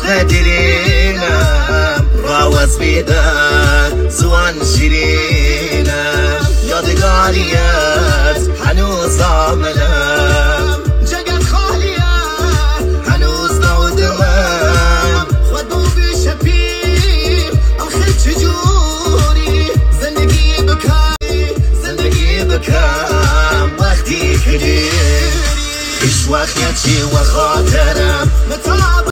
دلینم راوز بیدن زوان شیرینم یادگاریت هنوز دامنم جگت خالیه هنوز نودمم خود بو بیشه پیر آخه چجوری زندگی بکم وقتی که دیر هیچ وقت نچی و خاطرم متعب